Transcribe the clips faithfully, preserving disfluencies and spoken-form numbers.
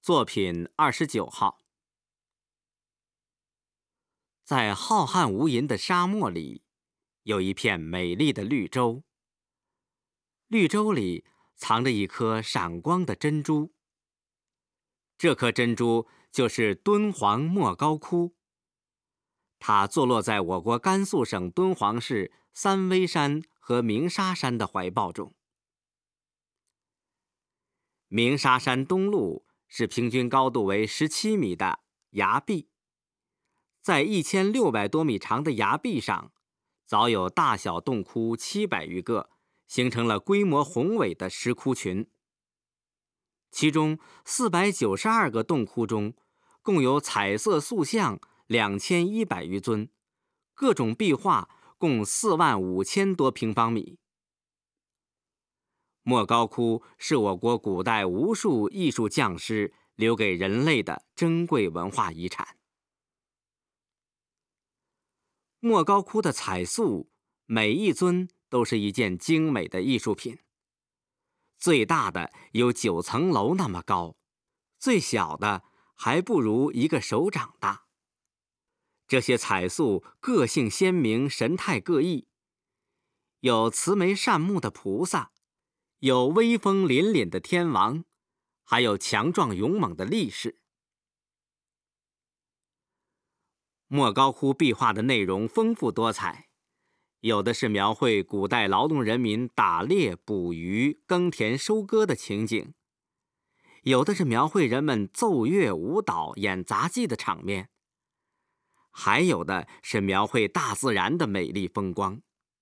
作品二十九号。在浩瀚无垠的沙漠里，有一片美丽的绿洲。绿洲里藏着一颗闪光的珍珠。这颗珍珠就是敦煌莫高窟。它坐落在我国甘肃省敦煌市三危山和鸣沙山的怀抱中。鸣沙山东麓是平均高度为十七米的崖壁，在一千六百多米长的崖壁上，早有大小洞窟七百余个，形成了规模宏伟的石窟群。其中四百九十二个洞窟中，共有彩色塑像两千一百余尊，各种壁画共四万五千多平方米。莫高窟是我国古代无数艺术匠师留给人类的珍贵文化遗产。莫高窟的彩塑，每一尊都是一件精美的艺术品。最大的有九层楼那么高，最小的还不如一个手掌大。这些彩塑个性鲜明，神态各异，有慈眉善目的菩萨，有威风凛凛的天王，还有强壮勇猛的力士。莫高窟壁画的内容丰富多彩，有的是描绘古代劳动人民打猎、捕鱼、耕田、收割的情景，有的是描绘人们奏乐、舞蹈、演杂技的场面，还有的是描绘大自然的美丽风光。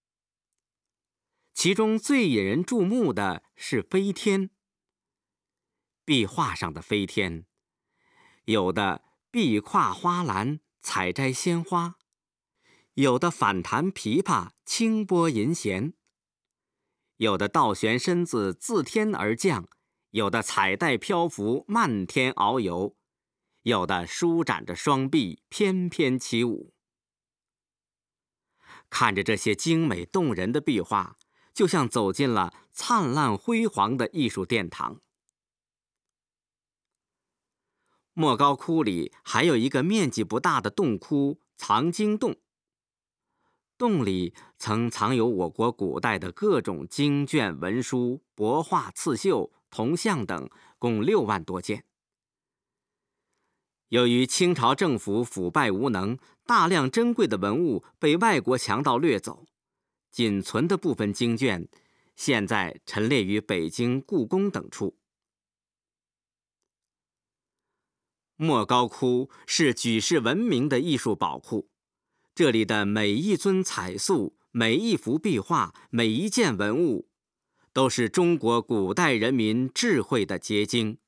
其中最引人注目的是飞天。壁画上的飞天，有的壁跨花篮，采摘鲜花，有的反弹琵琶，轻拨银弦，有的倒悬身子自天而降，有的彩带漂浮，漫天遨游，有的舒展着双臂，翩翩起舞。看着这些精美动人的壁画，就像走进了灿烂辉煌的艺术殿堂。莫高窟里还有一个面积不大的洞窟藏经洞，洞里曾藏有我国古代的各种经卷、文书、帛画、刺绣、铜像等，共六万多件。由于清朝政府腐败无能，大量珍贵的文物被外国强盗掠走，仅存的部分经卷现在陈列于北京故宫等处。莫高窟是举世闻名的艺术宝库，这里的每一尊彩塑、每一幅壁画、每一件文物，都是中国古代人民智慧的结晶。